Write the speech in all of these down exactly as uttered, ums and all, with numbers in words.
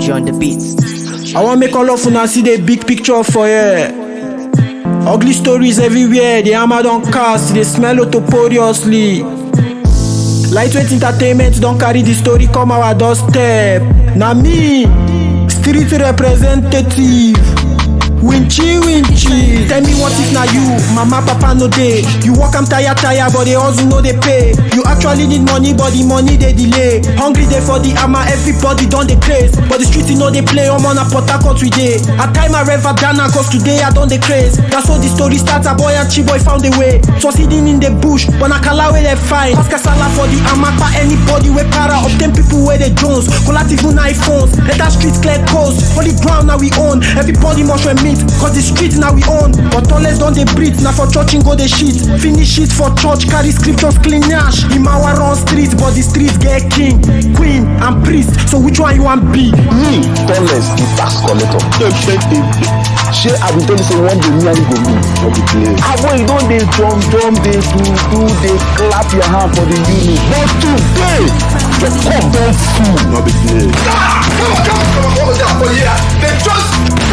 G on the beats. I want make all of una see the big picture for here. Ugly stories everywhere, the hammer don't cast, they smell autoporiously. Lightweight entertainment don't carry the story come our doorstep. Na me, street representative. Winchy, winchy. Tell me what if na you, mama, papa no dey. You work am tire, tire, but they also know they pay. You actually need money, but the money they delay. Hungry day for the hammer, everybody done the craze. But the street you know they play, I'm on a Port Harcourt we dey. At time I rev Dana, cause today I done the craze. That's how the story starts, a boy and Chiboy found a way. Succeeding in the bush, but na kala where they find. Ask a sala for the hammer, pa anybody we para. Obtain people where they Jones, collative on iPhones. Let that street clear coast, holy ground now we own. Everybody must remit. Cause the street now we own. But unless don't they breathe, now for church and go the shit. Finish it for church, carry scriptures clean yash. Imawa run streets, but the streets get king, queen and priest. So which one you want be? Me, Tolles, the tax collector. Shey I be tell you say one day me and you go meet for the place. Avoid you don dey drum drum dey do do dey clap your hand for the unit. But today, the cup don full. No be play. Ah! Come on, come on, come on, come on, come on, yeah. They just...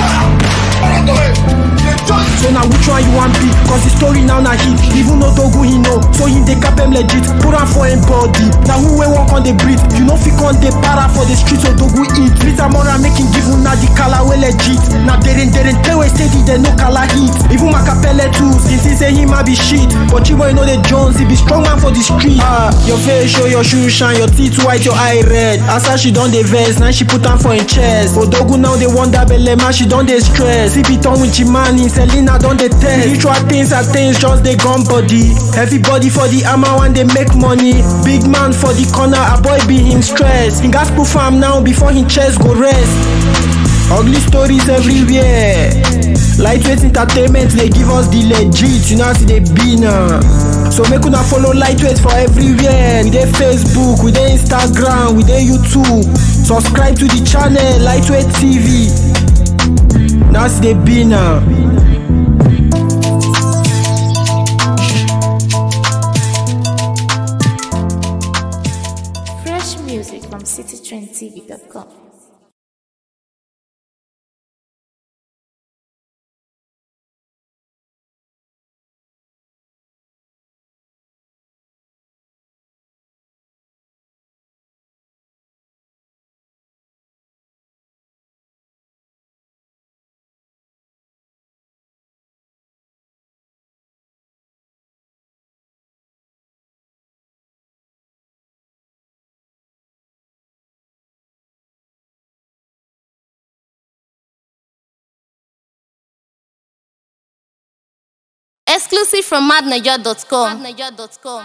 So now which one you want be? Cause the story now na hit. Even though Dogu he know, so him dey cap him legit. Put am for him body. Now who we walk on the breathe? You know fi con dey para for the streets so Dogu eat. Rita Mora making give una the color we legit. Now they didn't they didn't tell we steady they no color heat. Even Macapelle too, since he say him a be shit. But Chiboy know the Jones, he be strong man for the street. Ah, your face show, your shoe shine, your teeth white, your eye red. As her she done the vest, now she put am for him chest. For Dogu now they wonder belle man, she done the stress. He be turn with Chimani, Selena done the test. Ritual things are things, just they gun body. Everybody for the hammer when they make money. Big man for the corner, a boy be him stress. He gas proof farm now before him chest go rest. Ugly stories everywhere. Lightweight entertainment, they give us the legit. You know see they be now. So make una follow Lightweight for everywhere. We dey Facebook, we dey Instagram, we dey YouTube. Subscribe to the channel Lightweight T V. Now see they be now. Fresh music from city trend t v dot com. Exclusive from mad niger dot com.